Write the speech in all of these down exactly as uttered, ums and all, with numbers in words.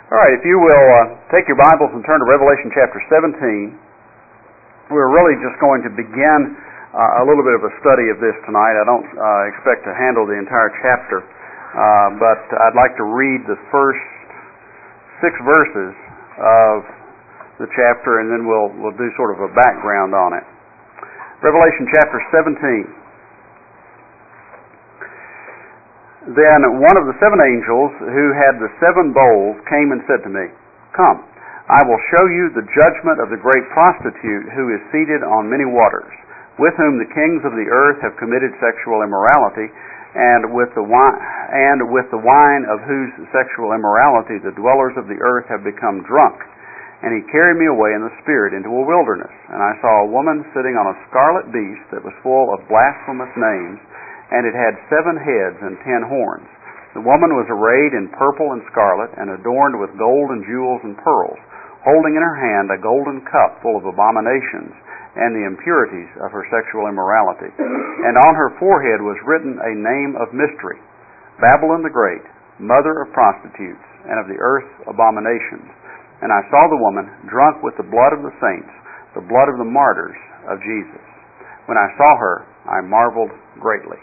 All right, if you will uh, take your Bibles and turn to Revelation chapter seventeen. We're really just going to begin uh, a little bit of a study of this tonight. I don't uh, expect to handle the entire chapter, uh, but I'd like to read the first six verses of the chapter, and then we'll we'll do sort of a background on it. Revelation chapter seventeen. Then one of the seven angels who had the seven bowls came and said to me, "Come, I will show you the judgment of the great prostitute who is seated on many waters, with whom the kings of the earth have committed sexual immorality, and with the wine, and with the wine of whose sexual immorality the dwellers of the earth have become drunk." And he carried me away in the Spirit into a wilderness, and I saw a woman sitting on a scarlet beast that was full of blasphemous names, and it had seven heads and ten horns. The woman was arrayed in purple and scarlet, and adorned with gold and jewels and pearls, holding in her hand a golden cup full of abominations and the impurities of her sexual immorality. And on her forehead was written a name of mystery, Babylon the Great, mother of prostitutes, and of the earth's abominations. And I saw the woman drunk with the blood of the saints, the blood of the martyrs of Jesus. When I saw her, I marveled greatly.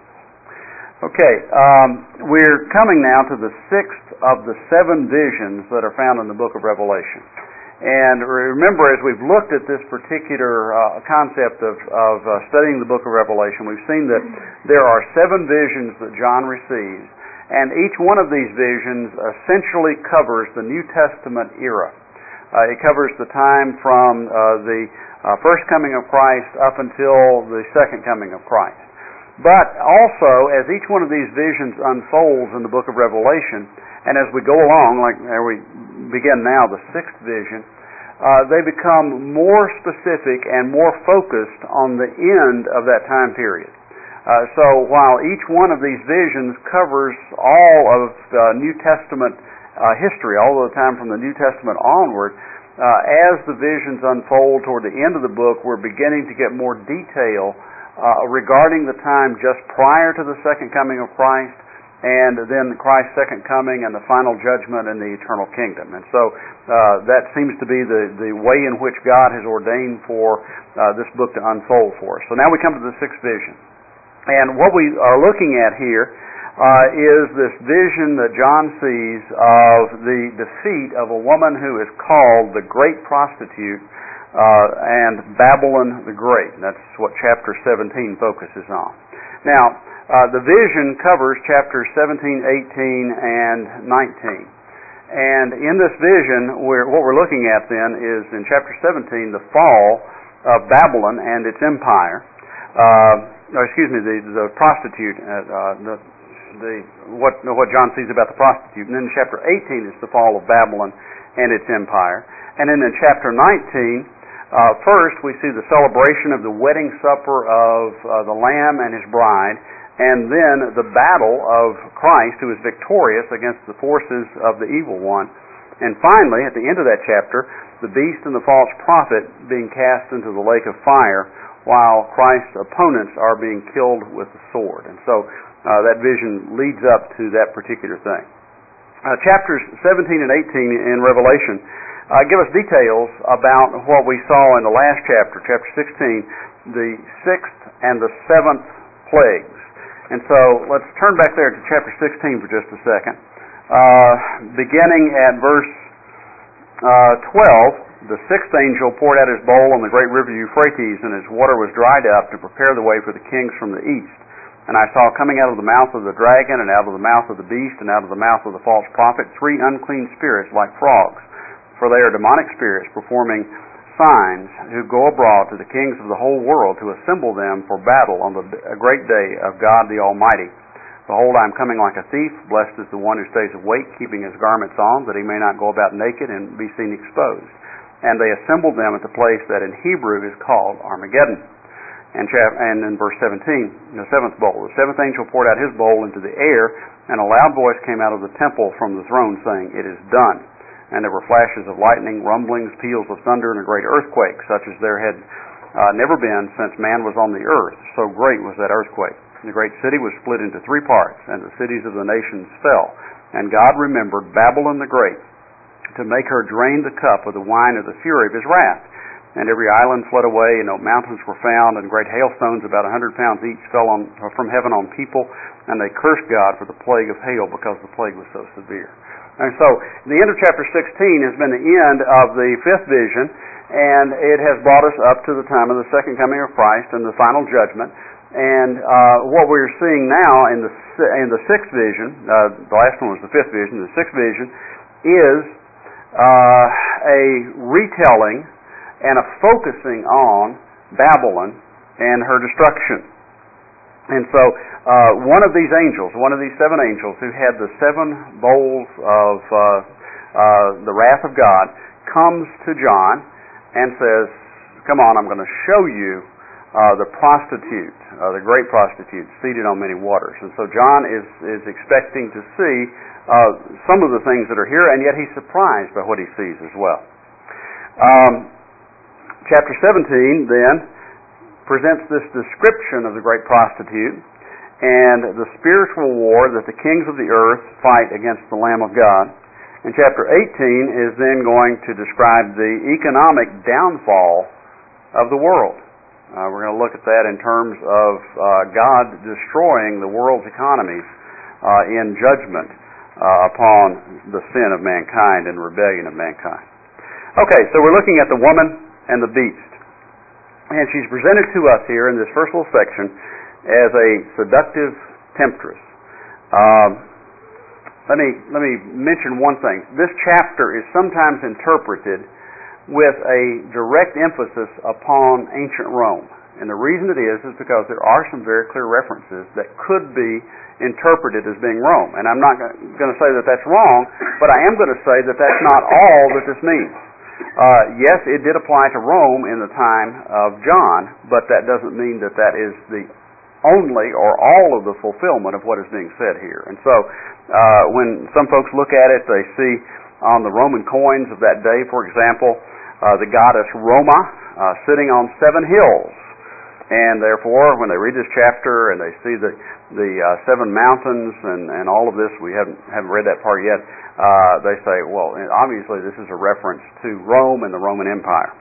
Okay, um, we're coming now to the sixth of the seven visions that are found in the book of Revelation. And remember, as we've looked at this particular uh, concept of, of uh, studying the book of Revelation, we've seen that there are seven visions that John receives, and each one of these visions essentially covers the New Testament era. Uh, it covers the time from uh, the uh, first coming of Christ up until the second coming of Christ. But also, as each one of these visions unfolds in the book of Revelation, and as we go along, like we begin now the sixth vision, uh, they become more specific and more focused on the end of that time period. Uh, so while each one of these visions covers all of uh, New Testament uh, history, all of the time from the New Testament onward, uh, as the visions unfold toward the end of the book, we're beginning to get more detail Uh, regarding the time just prior to the second coming of Christ, and then Christ's second coming and the final judgment in the eternal kingdom. And so uh, that seems to be the, the way in which God has ordained for uh, this book to unfold for us. So now we come to the sixth vision. And what we are looking at here uh, is this vision that John sees of the defeat of a woman who is called the Great Prostitute, Uh, and Babylon the Great. That's what chapter seventeen focuses on. Now, uh, the vision covers chapters seventeen, eighteen, and nineteen. And in this vision, we're, what we're looking at then is in chapter seventeen, the fall of Babylon and its empire. Uh, or excuse me, the, the prostitute, uh, uh, the, the what what John sees about the prostitute. And then in chapter eighteen is the fall of Babylon and its empire. And then in chapter nineteen, Uh, first, we see the celebration of the wedding supper of uh, the Lamb and His bride, and then the battle of Christ, who is victorious against the forces of the evil one. And finally, at the end of that chapter, the beast and the false prophet being cast into the lake of fire, while Christ's opponents are being killed with the sword. And so uh, that vision leads up to that particular thing. Uh, chapters seventeen and eighteen in Revelation Uh, give us details about what we saw in the last chapter, chapter sixteen, the sixth and the seventh plagues. And so let's turn back there to chapter sixteen for just a second. Uh, beginning at verse uh, twelve, the sixth angel poured out his bowl on the great river Euphrates, and its water was dried up to prepare the way for the kings from the east. And I saw coming out of the mouth of the dragon, and out of the mouth of the beast, and out of the mouth of the false prophet, three unclean spirits like frogs. For they are demonic spirits performing signs, who go abroad to the kings of the whole world to assemble them for battle on the great day of God the Almighty. Behold, I am coming like a thief. Blessed is the one who stays awake, keeping his garments on, that he may not go about naked and be seen exposed. And they assembled them at the place that in Hebrew is called Armageddon. And, chap- and in verse seventeen, the seventh bowl. The seventh angel poured out his bowl into the air, and a loud voice came out of the temple from the throne, saying, "It is done." And there were flashes of lightning, rumblings, peals of thunder, and a great earthquake, such as there had uh, never been since man was on the earth. So great was that earthquake. The great city was split into three parts, and the cities of the nations fell. And God remembered Babylon the Great, to make her drain the cup of the wine of the fury of his wrath. And every island fled away, and no mountains were found, and great hailstones, about a hundred pounds each, fell on, from heaven on people, and they cursed God for the plague of hail, because the plague was so severe. And so, the end of chapter sixteen has been the end of the fifth vision, and it has brought us up to the time of the second coming of Christ and the final judgment. And uh, what we're seeing now in the in the sixth vision, uh, the last one was the fifth vision, the sixth vision is uh, a retelling and a focusing on Babylon and her destruction. And so uh, one of these angels, one of these seven angels who had the seven bowls of uh, uh, the wrath of God, comes to John and says, come on, I'm going to show you uh, the prostitute, uh, the great prostitute, seated on many waters. And so John is, is expecting to see uh, some of the things that are here, and yet he's surprised by what he sees as well. Um, Chapter seventeen, then, presents this description of the great prostitute and the spiritual war that the kings of the earth fight against the Lamb of God. And chapter eighteen is then going to describe the economic downfall of the world. Uh, we're going to look at that in terms of uh, God destroying the world's economies uh, in judgment uh, upon the sin of mankind and rebellion of mankind. Okay, so we're looking at the woman and the beast. And she's presented to us here in this first little section as a seductive temptress. Um, let me let me mention one thing. This chapter is sometimes interpreted with a direct emphasis upon ancient Rome. And the reason it is is because there are some very clear references that could be interpreted as being Rome. And I'm not going to say that that's wrong, but I am going to say that that's not all that this means. Uh, yes, it did apply to Rome in the time of John, but that doesn't mean that that is the only or all of the fulfillment of what is being said here. And so uh, when some folks look at it, they see on the Roman coins of that day, for example, uh, the goddess Roma uh, sitting on seven hills. And therefore, when they read this chapter and they see the the uh, seven mountains and, and all of this, we haven't haven't read that part yet. Uh, they say, well, obviously this is a reference to Rome and the Roman Empire,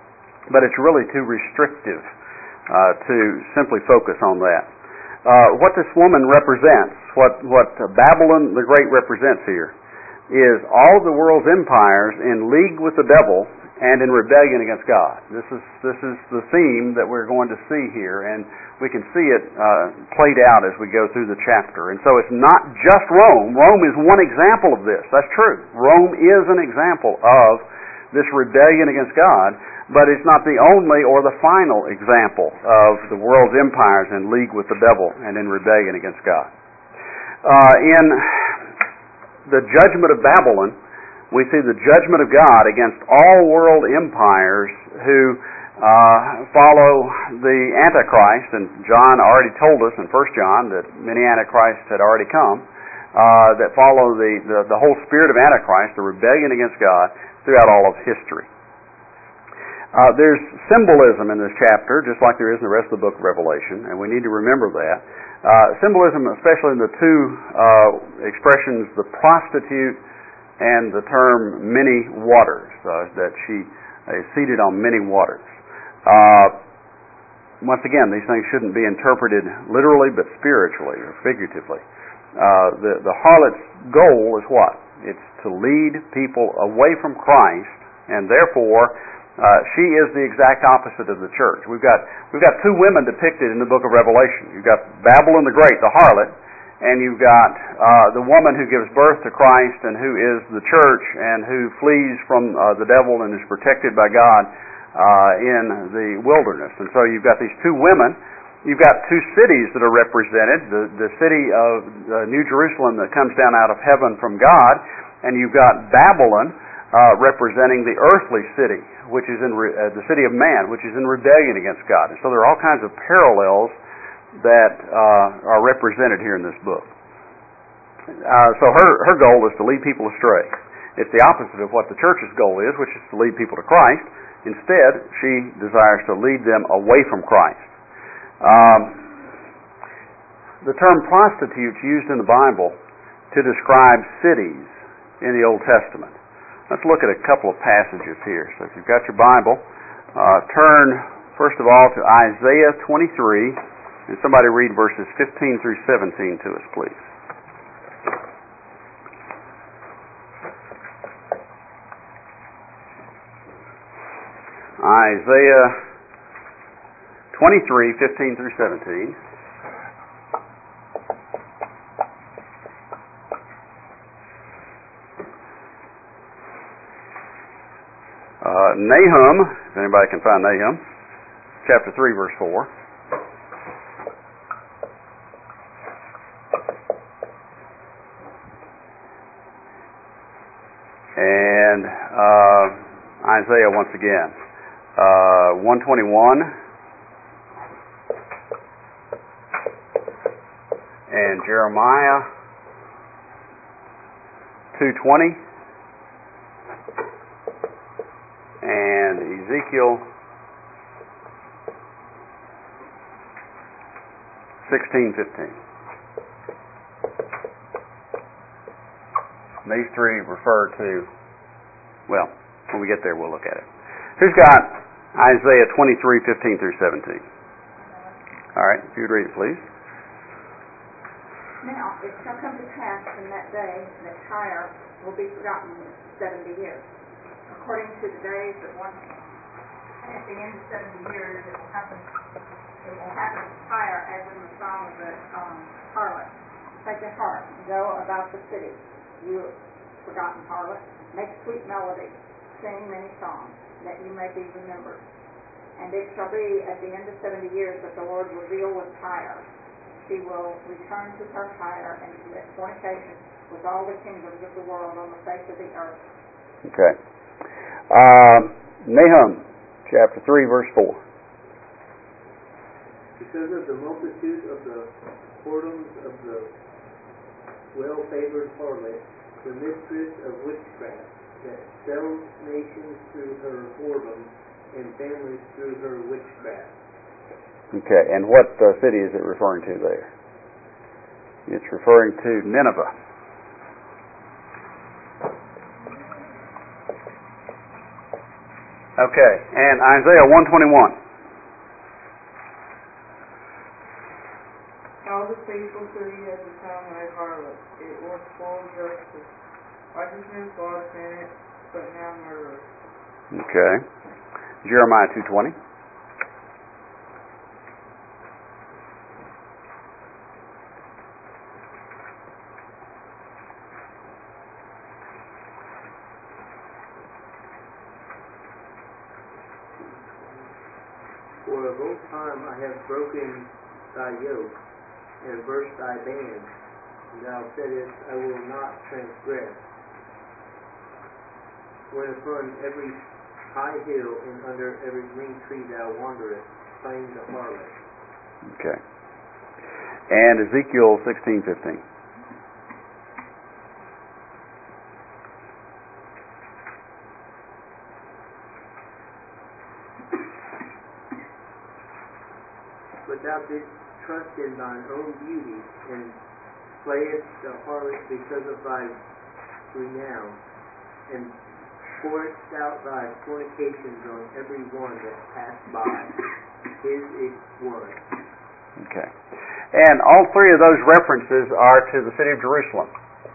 but it's really too restrictive uh, to simply focus on that. Uh, what this woman represents, what what Babylon the Great represents here, is all the world's empires in league with the devil and in rebellion against God. This is this is the theme that we're going to see here, and we can see it uh, played out as we go through the chapter. And so it's not just Rome. Rome is one example of this. That's true. Rome is an example of this rebellion against God, but it's not the only or the final example of the world's empires in league with the devil and in rebellion against God. Uh, in the judgment of Babylon, we see the judgment of God against all world empires who uh, follow the Antichrist. And John already told us in First John that many Antichrists had already come, uh, that follow the, the, the whole spirit of Antichrist, the rebellion against God, throughout all of history. Uh, there's symbolism in this chapter, just like there is in the rest of the book of Revelation, and we need to remember that. Uh, symbolism, especially in the two uh, expressions, the prostitute and the term many waters, uh, that she is seated on many waters. Uh, once again, these things shouldn't be interpreted literally, but spiritually or figuratively. Uh, the, the harlot's goal is what? It's to lead people away from Christ, and therefore uh, she is the exact opposite of the church. We've got we've got two women depicted in the book of Revelation. You've got Babylon the Great, the harlot, and you've got uh, the woman who gives birth to Christ and who is the church and who flees from uh, the devil and is protected by God uh, in the wilderness. And so you've got these two women. You've got two cities that are represented, the, the city of uh, New Jerusalem that comes down out of heaven from God, and you've got Babylon uh, representing the earthly city, which is in re- uh, the city of man, which is in rebellion against God. And so there are all kinds of parallels that uh, are represented here in this book. Uh, so her, her goal is to lead people astray. It's the opposite of what the church's goal is, which is to lead people to Christ. Instead, she desires to lead them away from Christ. Um, the term prostitutes used in the Bible to describe cities in the Old Testament. Let's look at a couple of passages here. So if you've got your Bible, uh, turn first of all to Isaiah twenty-three, and somebody read verses fifteen through seventeen to us, please. Isaiah twenty-three, fifteen through seventeen. Uh, Nahum, if anybody can find Nahum, chapter three, verse four. And uh, Isaiah once again, uh, one twenty-one, and Jeremiah two twenty. And Ezekiel sixteen fifteen. These three refer to, well, when we get there we'll look at it. Who's got Isaiah twenty-three fifteen through seventeen? All right, if you would read it, please. Now it shall come to pass in that day that Tyre will be forgotten seventy years. According to the days that one, at the end of seventy years, it will happen. It will happen to Tyre as in the song of the um, harlot. Take your heart, go about the city, you forgotten harlot. Make sweet melody, sing many songs, that you may be remembered. And it shall be at the end of seventy years that the Lord will deal with Tyre. She will return to her Tyre and commit fornication with all the kingdoms of the world on the face of the earth. Okay. Uh, Nahum, chapter three, verse four. Because of the multitude of the whoredoms of the well-favored harlot, the mistress of witchcraft, that sells nations through her whoredom and families through her witchcraft. Okay, and what uh, city is it referring to there? It's referring to Nineveh. Okay, and Isaiah one twenty-one. All the faithful city has become like harlot. It was full of justice. Righteousness was in it, but now murder. Okay. Jeremiah two twenty. For of old time I have broken thy yoke, and burst thy bands, and thou saidst, I will not transgress. When upon every high hill and under every green tree thou wanderest, playing the harlot. Okay. And Ezekiel sixteen fifteen. But thou didst trust in thine own beauty, and playest the harlot because of thy renown, and pouredst out thy fornications on every one that passed by. His it was. Okay. And all three of those references are to the city of Jerusalem.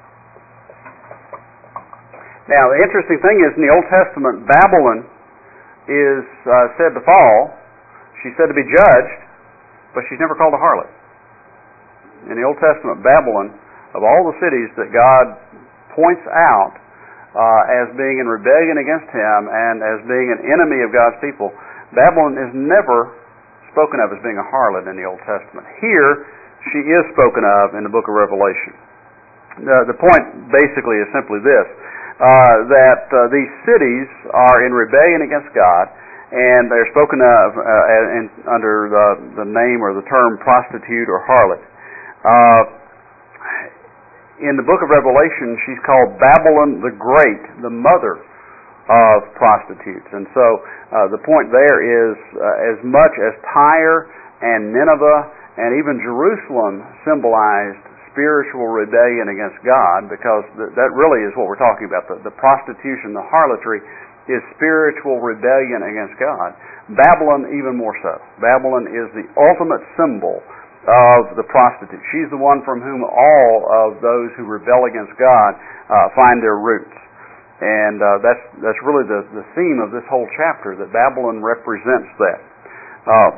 Now, the interesting thing is, in the Old Testament, Babylon is uh, said to fall. She's said to be judged, but she's never called a harlot. In the Old Testament, Babylon, of all the cities that God points out uh, as being in rebellion against Him and as being an enemy of God's people, Babylon is never spoken of as being a harlot in the Old Testament. Here, she is spoken of in the book of Revelation. Uh, the point basically is simply this, uh, that uh, these cities are in rebellion against God, and they're spoken of uh, in, under the, the name or the term prostitute or harlot. Uh, in the book of Revelation, she's called Babylon the Great, the mother of prostitutes. And so uh, the point there is uh, as much as Tyre and Nineveh and even Jerusalem symbolized spiritual rebellion against God, because th- that really is what we're talking about. The, the prostitution, the harlotry, is spiritual rebellion against God. Babylon even more so. Babylon is the ultimate symbol of the prostitute. She's the one from whom all of those who rebel against God uh, find their roots. And uh, that's that's really the, the theme of this whole chapter, that Babylon represents that. Uh,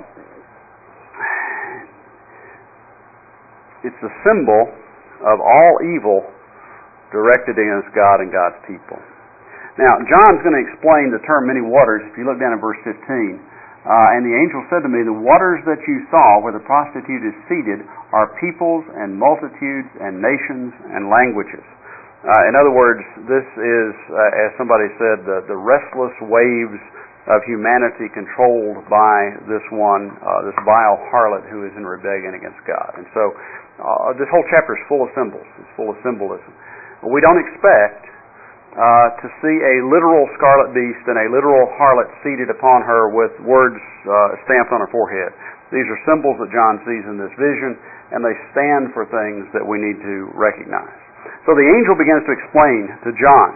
it's the symbol of all evil directed against God and God's people. Now, John's going to explain the term many waters. If you look down at verse fifteen, uh, and the angel said to me, the waters that you saw where the prostitute is seated are peoples and multitudes and nations and languages. Uh, in other words, this is, uh, as somebody said, the, the restless waves of humanity controlled by this one, uh, this vile harlot who is in rebellion against God. And so uh, this whole chapter is full of symbols. It's full of symbolism. We don't expect Uh, to see a literal scarlet beast and a literal harlot seated upon her with words uh, stamped on her forehead. These are symbols that John sees in this vision, and they stand for things that we need to recognize. So the angel begins to explain to John.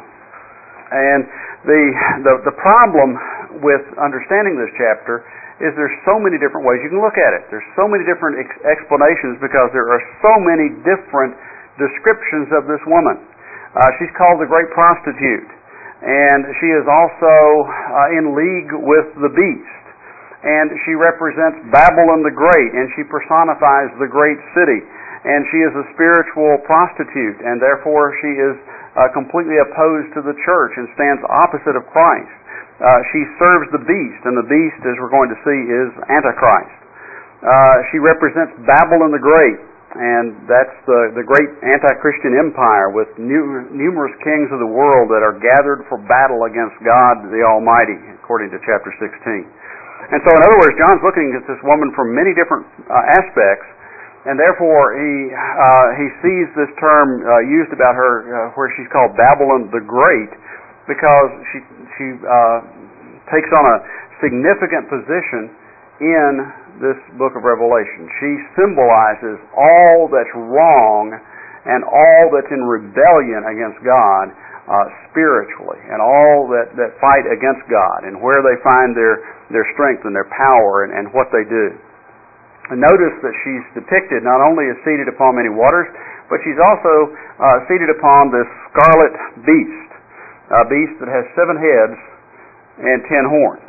And the the, the problem with understanding this chapter is there's so many different ways you can look at it. There's so many different ex- explanations because there are so many different descriptions of this woman. Uh, she's called the great prostitute, and she is also uh, in league with the beast, and she represents Babylon the Great, and she personifies the great city, and she is a spiritual prostitute, and therefore she is uh, completely opposed to the church and stands opposite of Christ. Uh, she serves the beast, and the beast, as we're going to see, is Antichrist. Uh, she represents Babylon the Great, and that's the, the great anti-Christian empire with new, numerous kings of the world that are gathered for battle against God the Almighty, according to chapter sixteen. And so, in other words, John's looking at this woman from many different uh, aspects, and therefore he uh, he sees this term uh, used about her uh, where she's called Babylon the Great, because she, she uh, takes on a significant position in this book of Revelation. She symbolizes all that's wrong and all that's in rebellion against God uh, spiritually, and all that, that fight against God, and where they find their, their strength and their power and, and what they do. And notice that she's depicted not only as seated upon many waters, but she's also uh, seated upon this scarlet beast, a beast that has seven heads and ten horns.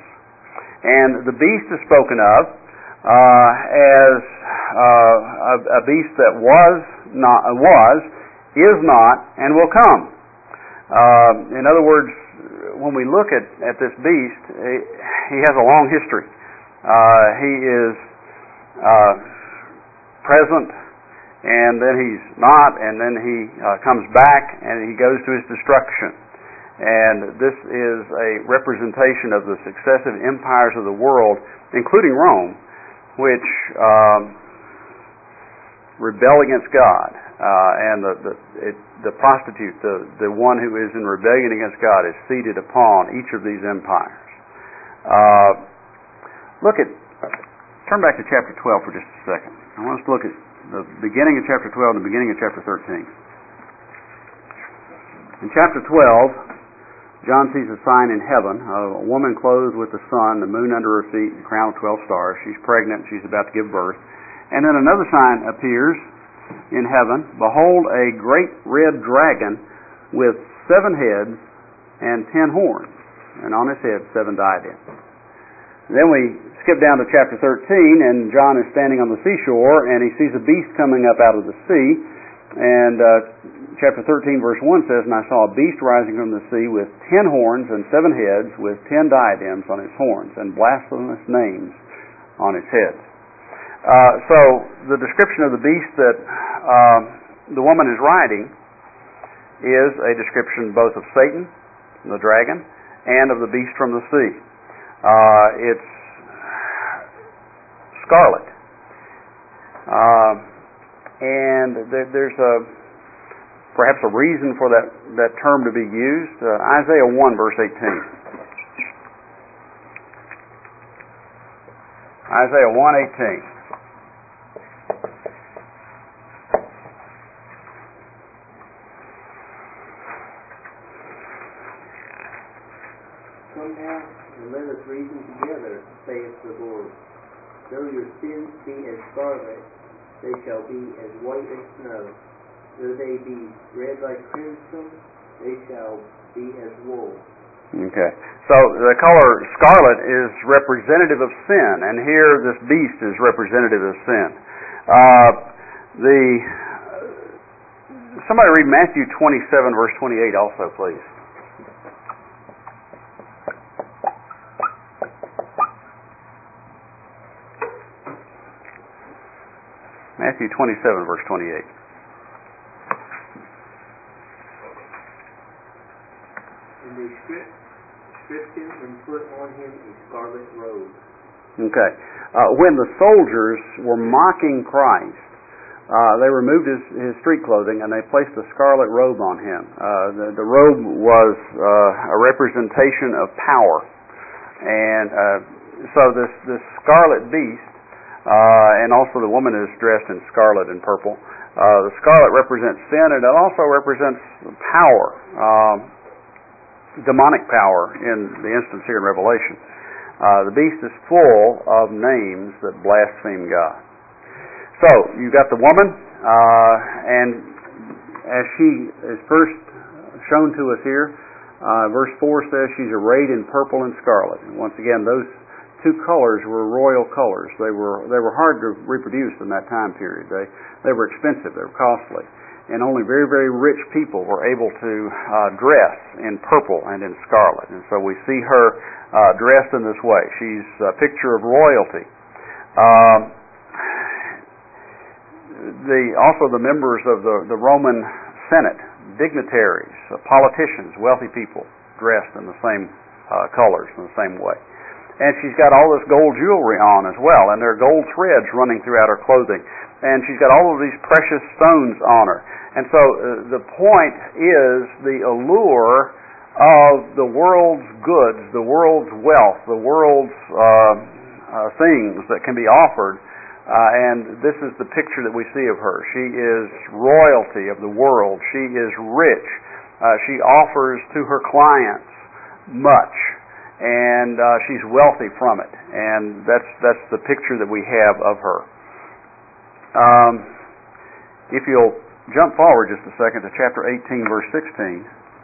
And the beast is spoken of Uh, as uh, a, a beast that was not, was, is not, and will come. Uh, in other words, when we look at, at this beast, he has a long history. Uh, he is uh, present, and then he's not, and then he uh, comes back, and he goes to his destruction. And this is a representation of the successive empires of the world, including Rome, which um, rebel against God, uh, and the the, it, the prostitute, the the one who is in rebellion against God, is seated upon each of these empires. Uh, look at, turn back to chapter twelve for just a second. I want us to look at the beginning of chapter twelve and the beginning of chapter thirteen. In chapter twelve, John sees a sign in heaven, a woman clothed with the sun, the moon under her feet, and a crown of twelve stars. She's pregnant, she's about to give birth. And then another sign appears in heaven. Behold, a great red dragon with seven heads and ten horns, and on his head seven diadems. And then we skip down to chapter thirteen, and John is standing on the seashore, and he sees a beast coming up out of the sea. And uh, chapter thirteen, verse one says, and I saw a beast rising from the sea with ten horns and seven heads, with ten diadems on its horns, and blasphemous names on its heads. Uh, so the description of the beast that uh, the woman is riding is a description both of Satan, the dragon, and of the beast from the sea. Uh, it's scarlet. Uh, and there, there's a perhaps a reason for that, that term to be used. Uh, Isaiah one, verse eighteen. Isaiah one eighteen. Come now, and let us reason together, saith the Lord. Though your sins be as scarlet, they shall be as white as snow. Though they be red like crimson, they shall be as wool. Okay. So the color scarlet is representative of sin, and here this beast is representative of sin. Uh, the somebody read Matthew twenty-seven, verse twenty-eight also, please. Matthew twenty-seven, verse twenty-eight. And they stripped, stripped him and put on him a scarlet robe. Okay. Uh, when the soldiers were mocking Christ, uh, they removed his, his street clothing and they placed a scarlet robe on him. Uh, the, the robe was uh, a representation of power. And uh, so this, this scarlet beast, Uh, and also the woman is dressed in scarlet and purple. Uh, the scarlet represents sin, and it also represents power, um, demonic power in the instance here in Revelation. Uh, the beast is full of names that blaspheme God. So, you've got the woman, uh, and as she is first shown to us here, uh, verse four says she's arrayed in purple and scarlet. And once again, those two colors were royal colors. They were they were hard to reproduce in that time period. They they were expensive. They were costly, and only very very rich people were able to uh, dress in purple and in scarlet. And so we see her uh, dressed in this way. She's a picture of royalty. Um, the also the members of the the Roman Senate, dignitaries, uh, politicians, wealthy people, dressed in the same uh, colors in the same way. And she's got all this gold jewelry on as well, and there are gold threads running throughout her clothing. And she's got all of these precious stones on her. And so uh, the point is the allure of the world's goods, the world's wealth, the world's uh, uh, things that can be offered. Uh, and this is the picture that we see of her. She is royalty of the world. She is rich. Uh, she offers to her clients much. And uh, she's wealthy from it, and that's that's the picture that we have of her. Um, if you'll jump forward just a second to chapter eighteen, verse sixteen.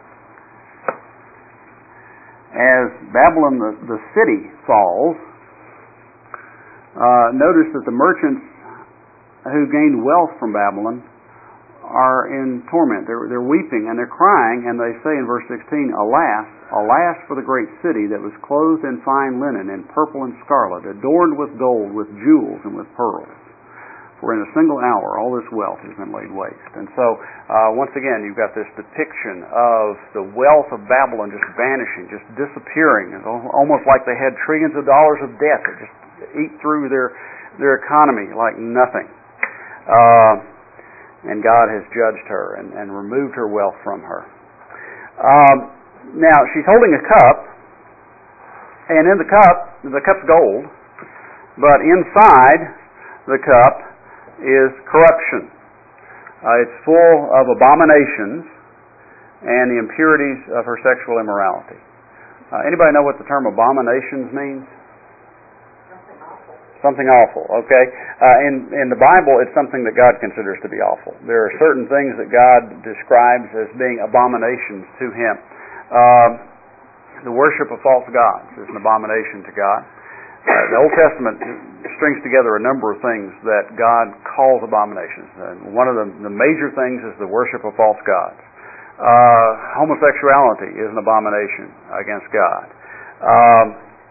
As Babylon, the, the city, falls, uh, notice that the merchants who gained wealth from Babylon are in torment. They're, they're weeping and they're crying, and they say in verse sixteen, Alas, alas for the great city that was clothed in fine linen, in purple and scarlet, adorned with gold, with jewels, and with pearls. For in a single hour all this wealth has been laid waste. And so, uh, once again, you've got this depiction of the wealth of Babylon just vanishing, just disappearing. It's almost like they had trillions of dollars of debt that just eat through their, their economy like nothing. Uh, And God has judged her and, and removed her wealth from her. Um, now, she's holding a cup, and in the cup, the cup's gold, but inside the cup is corruption. Uh, it's full of abominations and the impurities of her sexual immorality. Uh, anybody know what the term abominations means? Something awful, okay? Uh, in, in the Bible, it's something that God considers to be awful. There are certain things that God describes as being abominations to Him. Uh, the worship of false gods is an abomination to God. Uh, the Old Testament strings together a number of things that God calls abominations. And one of the, the major things is the worship of false gods. Uh, homosexuality is an abomination against God. Um,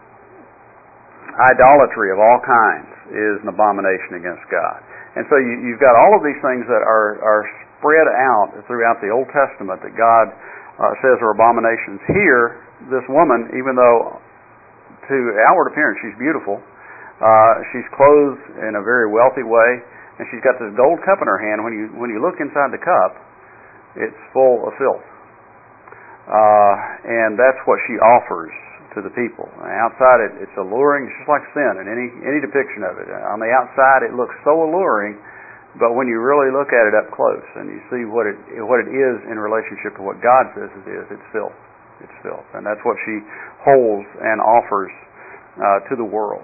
Idolatry of all kinds is an abomination against God. And so you, you've got all of these things that are, are spread out throughout the Old Testament that God uh, says are abominations. Here, this woman, even though to outward appearance she's beautiful, uh, she's clothed in a very wealthy way, and she's got this gold cup in her hand. When you, when you look inside the cup, it's full of filth. Uh, and that's what she offers to the people. Outside it, it's alluring. It's just like sin in any any depiction of it. On the outside it looks so alluring, but when you really look at it up close and you see what it what it is in relationship to what God says it is, it's filth. It's filth. And that's what she holds and offers uh, to the world.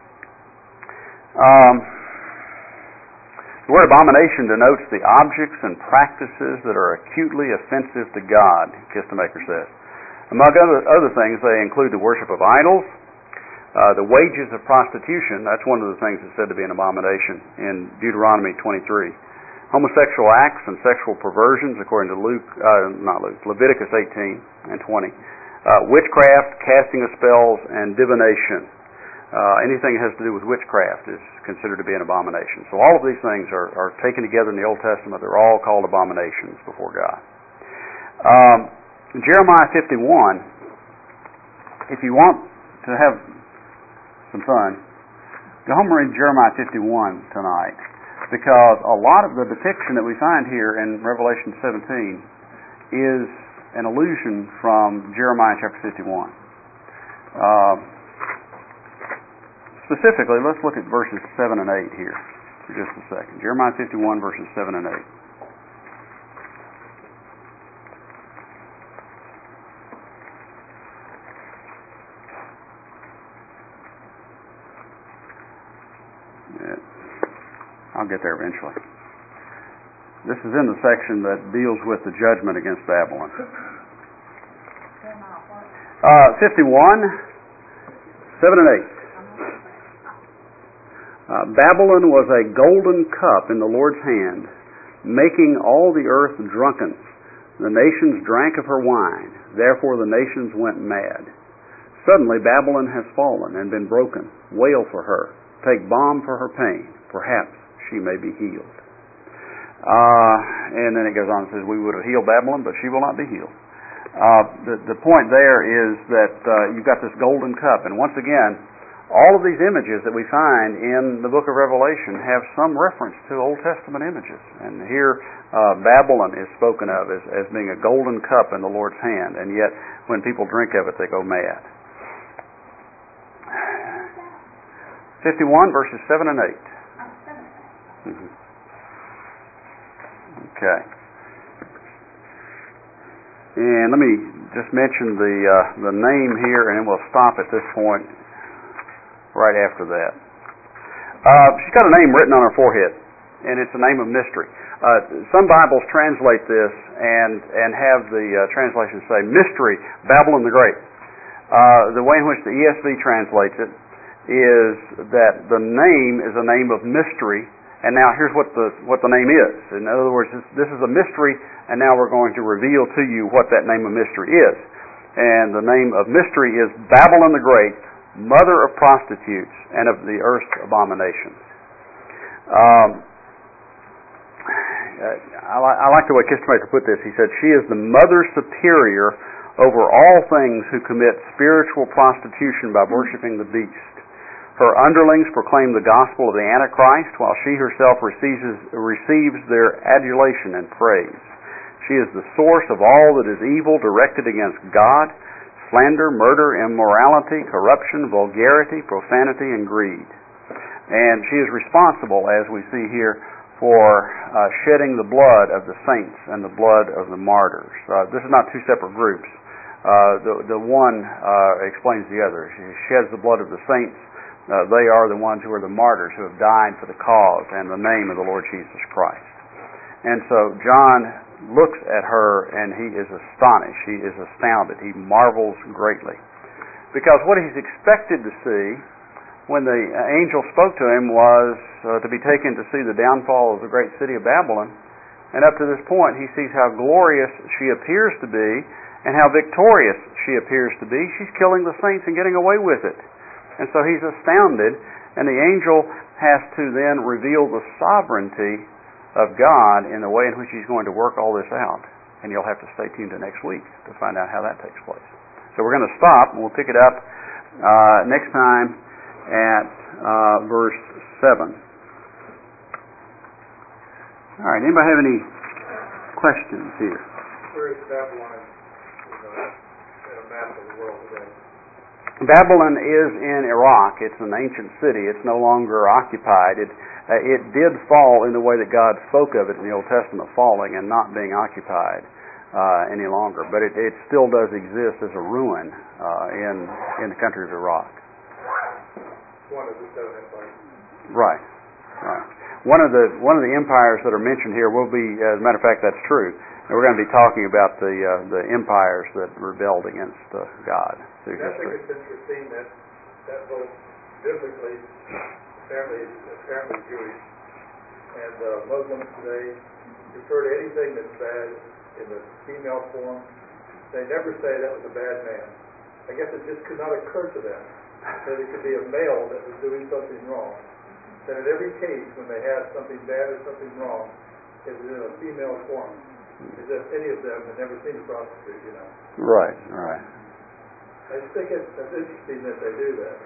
Um, the word abomination denotes the objects and practices that are acutely offensive to God, Kistemaker says. Among other, other things, they include the worship of idols, uh, the wages of prostitution. That's one of the things that's said to be an abomination in Deuteronomy twenty-three. Homosexual acts and sexual perversions, according to Luke, uh, not Luke, Leviticus eighteen and twenty. Uh, witchcraft, casting of spells, and divination. Uh, anything that has to do with witchcraft is considered to be an abomination. So all of these things are, are taken together in the Old Testament. They're all called abominations before God. Um, Jeremiah fifty-one, if you want to have some fun, go home and read Jeremiah fifty-one tonight, because a lot of the depiction that we find here in Revelation seventeen is an allusion from Jeremiah chapter fifty-one. Uh, specifically, let's look at verses seven and eight here for just a second. Jeremiah fifty-one, verses seven and eight. Yeah. I'll get there eventually. This is in the section that deals with the judgment against Babylon. Uh, fifty-one, seven and eight. Uh, Babylon was a golden cup in the Lord's hand, making all the earth drunken. The nations drank of her wine, therefore the nations went mad. Suddenly Babylon has fallen and been broken. Wail for her. Take balm for her pain. Perhaps she may be healed. Uh, and then it goes on and says, we would have healed Babylon, but she will not be healed. Uh, the, the point there is that uh, you've got this golden cup. And once again, all of these images that we find in the book of Revelation have some reference to Old Testament images. And here uh, Babylon is spoken of as, as being a golden cup in the Lord's hand. And yet when people drink of it, they go mad. fifty-one, verses seven and eight. Mm-hmm. Okay. And let me just mention the uh, the name here, and then we'll stop at this point right after that. Uh, she's got a name written on her forehead, and it's a name of mystery. Uh, some Bibles translate this and, and have the uh, translation say, Mystery, Babylon the Great. Uh, the way in which the E S V translates it is that the name is a name of mystery. And now here's what the what the name is. In other words, this, this is a mystery, and now we're going to reveal to you what that name of mystery is. And the name of mystery is Babylon the Great, mother of prostitutes and of the earth's abominations. Um, I, li- I like the way Kistemaker put this. He said, she is the mother superior over all things who commit spiritual prostitution by worshiping the beast. Her underlings proclaim the gospel of the Antichrist, while she herself receives, receives their adulation and praise. She is the source of all that is evil directed against God, slander, murder, immorality, corruption, vulgarity, profanity, and greed. And she is responsible, as we see here, for uh, shedding the blood of the saints and the blood of the martyrs. Uh, this is not two separate groups. Uh, the, the one uh, explains the other. She sheds the blood of the saints. Uh, they are the ones who are the martyrs who have died for the cause and the name of the Lord Jesus Christ. And so John looks at her and he is astonished. He is astounded. He marvels greatly. Because what he's expected to see when the angel spoke to him was uh, to be taken to see the downfall of the great city of Babylon. And up to this point he sees how glorious she appears to be and how victorious she appears to be. She's killing the saints and getting away with it. And so he's astounded, and the angel has to then reveal the sovereignty of God in the way in which he's going to work all this out. And you'll have to stay tuned to next week to find out how that takes place. So we're going to stop, and we'll pick it up uh, next time at uh, verse seven. All right, anybody have any questions here? Where is Babylon in a map of the world today? Babylon is in Iraq. It's an ancient city. It's no longer occupied. It, uh, it did fall in the way that God spoke of it in the Old Testament, falling and not being occupied. uh, any longer, but it, it still does exist as a ruin uh, in in the country of Iraq. One of the seven empires. Right, right. One of the one of the empires that are mentioned here will be, as a matter of fact, that's true. And we're going to be talking about the uh, the empires that rebelled against uh, God through I history. think it's interesting that that both biblically, apparently, apparently Jewish, and uh, Muslims today refer to anything that's bad in the female form. They never say that was a bad man. I guess it just could not occur to them that it could be a male that was doing something wrong. That in every case, when they have something bad or something wrong, it was in a female form. As if any of them had never seen a prostitute, you know. Right, right. I just think it's, it's interesting that they do that.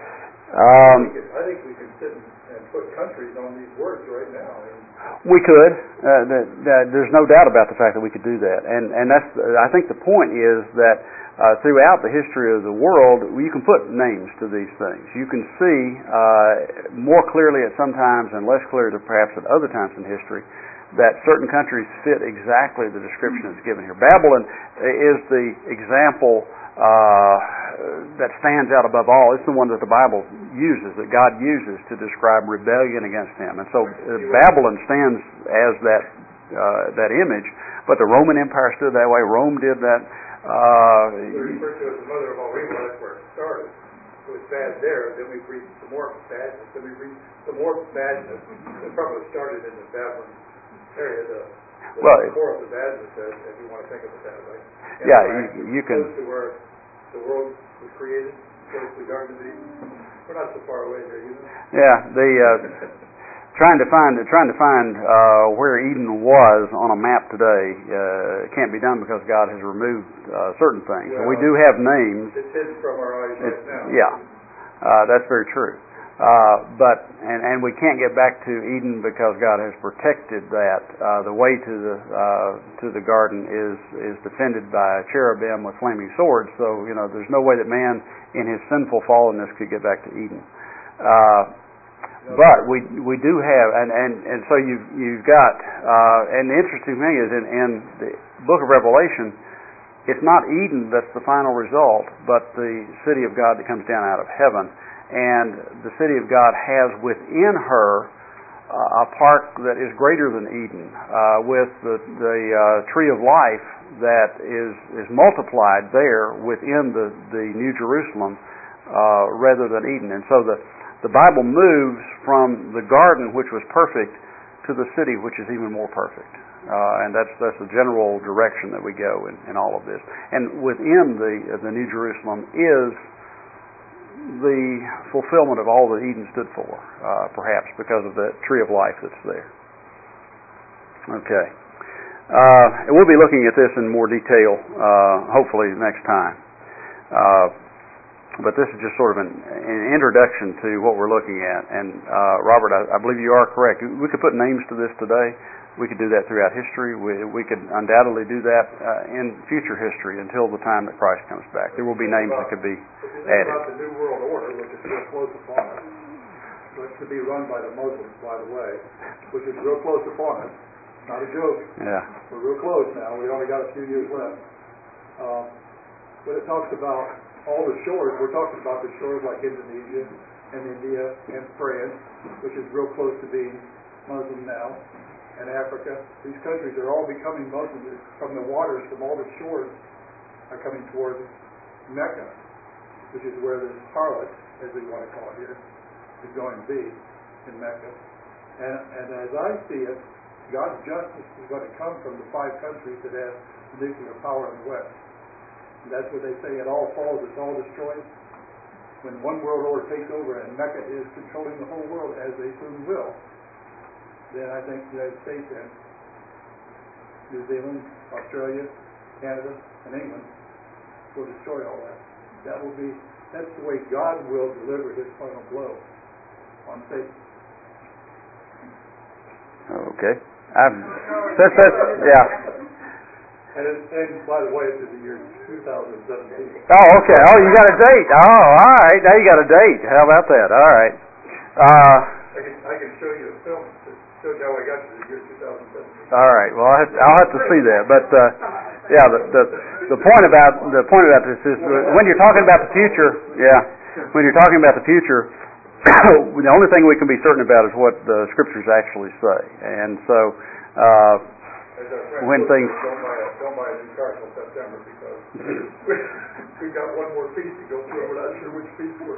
Um, I, think it, I think we could sit and, and put countries on these words right now. I mean, we could. Uh, that, that, there's no doubt about the fact that we could do that, and and that's. I think the point is that uh, throughout the history of the world, you can put names to these things. You can see uh, more clearly at some times and less clearly perhaps at other times in history that certain countries fit exactly the description that's given here. Babylon is the example uh, that stands out above all. It's the one that the Bible uses, that God uses to describe rebellion against Him. And so uh, Babylon stands as that uh, that image, but the Roman Empire stood that way. Rome did that. Uh, we refer to it as the mother of all evil. That's where it started. It was bad there, then we breathed some more badness, then we breathed some more badness. It probably started in the Babylon area, the, the well, core of the badness, as, if you want to think of it that way. And yeah, right, you, you can. Close to where the world was created, close to the Garden of Eden. We're not so far away there, you know. Yeah, the uh, trying to find trying to find uh, where Eden was on a map today uh, can't be done because God has removed uh, certain things. Well, and we do have names. It's hidden from our eyes right now. Yeah, uh, that's very true. Uh, but and, and we can't get back to Eden because God has protected that. Uh, the way to the uh, to the garden is is defended by cherubim with flaming swords. So you know, there's no way that man, in his sinful fallenness, could get back to Eden. Uh, but we we do have, and and, and so you you've got. Uh, and the interesting thing is, in, in the Book of Revelation, it's not Eden that's the final result, but the city of God that comes down out of heaven. And the city of God has within her uh, a part that is greater than Eden, uh, with the, the uh, tree of life that is is multiplied there within the, the New Jerusalem uh, rather than Eden. And so the, the Bible moves from the garden, which was perfect, to the city, which is even more perfect. Uh, and that's that's the general direction that we go in, in all of this. And within the the New Jerusalem is the fulfillment of all that Eden stood for, uh, perhaps because of the tree of life that's there. Okay. Uh, and we'll be looking at this in more detail, uh, hopefully next time. Uh, but this is just sort of an, an introduction to what we're looking at. And uh, Robert, I, I believe you are correct. We could put names to this today. We could do that throughout history. We, we could undoubtedly do that uh, in future history until the time that Christ comes back. There will be names that could be added. About the New World Order, which is real close upon us, which to be run by the Muslims, by the way, which is real close upon us. Not a joke. Yeah. We're real close now. We only got a few years left. Um, when it talks about all the shores, we're talking about the shores like Indonesia and India and France, which is real close to being Muslim now. And Africa, these countries are all becoming Muslim. From the waters, from all the shores, are coming toward Mecca, which is where this harlot, as we want to call it here, is going to be in Mecca. And, and as I see it, God's justice is going to come from the five countries that have nuclear power in the West. And that's what they say, it all falls, it's all destroyed. When one world order takes over and Mecca is controlling the whole world, as they soon will, then I think the United States and New Zealand, Australia, Canada, and England will destroy all that. That will be, that's the way God will deliver His final blow on Satan. Okay. I've, that's, that's, yeah. And, it, and by the way, it's in the year two thousand seventeen. Oh, okay. Oh, you got a date. Oh, all right. Now you got a date. How about that? All right. Uh, I can, I can show you a film that shows how I got to the year two thousand seventeen. All right. Well, I'll have, I'll have to see that. But uh, Yeah, the, the the point about the point about this is when you're talking about the future. Yeah, when you're talking about the future, the only thing we can be certain about is what the scriptures actually say. And so, uh, when things don't buy a, don't buy a new car till September because we've got one more feast to go through. We're not sure which feast we're.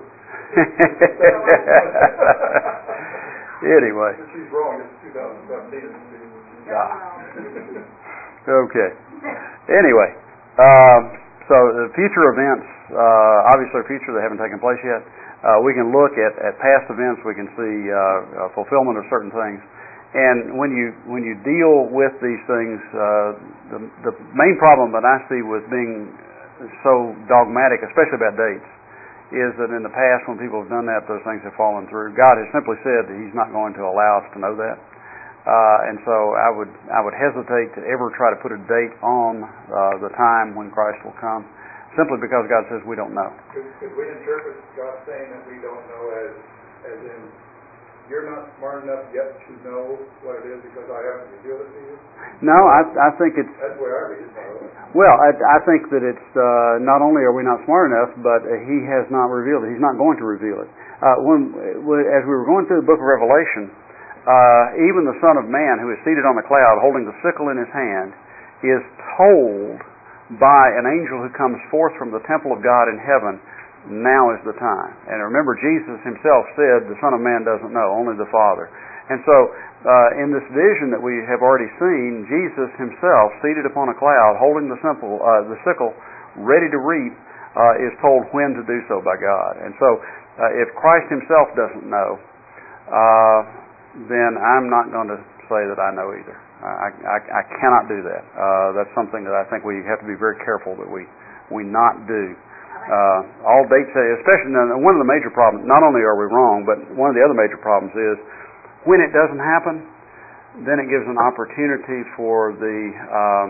Anyway. If she's wrong, it's two thousand seventeen. Ah. Okay. Anyway, um, so the future events, uh, obviously are future, they haven't taken place yet. Uh, we can look at, at past events, we can see uh, fulfillment of certain things. And when you when you deal with these things, uh, the, the main problem that I see with being so dogmatic, especially about dates, is that in the past when people have done that, those things have fallen through. God has simply said that He's not going to allow us to know that. Uh, and so I would I would hesitate to ever try to put a date on uh, the time when Christ will come, simply because God says we don't know. Could, could we interpret God saying that we don't know as as in you're not smart enough yet to know what it is because I haven't revealed it to you? No, I I think it's that's the way I read it. Though. Well, I, I think that it's uh, not only are we not smart enough, but uh, He has not revealed it. He's not going to reveal it. Uh, when as we were going through the book of Revelation. Uh, even the Son of Man, who is seated on the cloud holding the sickle in his hand, is told by an angel who comes forth from the temple of God in heaven, now is the time. And remember, Jesus himself said, the Son of Man doesn't know, only the Father. And so, uh, in this vision that we have already seen, Jesus himself, seated upon a cloud, holding the, simple, uh, the sickle, ready to reap, uh, is told when to do so by God. And so, uh, if Christ himself doesn't know, uh, then I'm not going to say that I know either. I, I, I cannot do that. Uh, that's something that I think we have to be very careful that we, we not do. Uh, all dates, especially one of the major problems, not only are we wrong, but one of the other major problems is when it doesn't happen, then it gives an opportunity for the, um,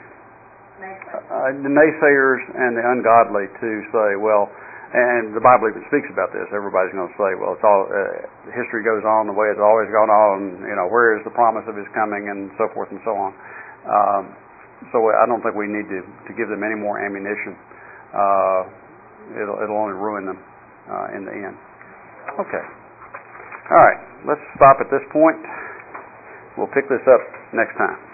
uh, the naysayers and the ungodly to say, well, and the Bible even speaks about this. Everybody's going to say, well, it's all uh, history goes on the way it's always gone on. You know, where is the promise of His coming, and so forth and so on. Um, so I don't think we need to, to give them any more ammunition. Uh, it'll, it'll only ruin them uh, in the end. Okay. All right. Let's stop at this point. We'll pick this up next time.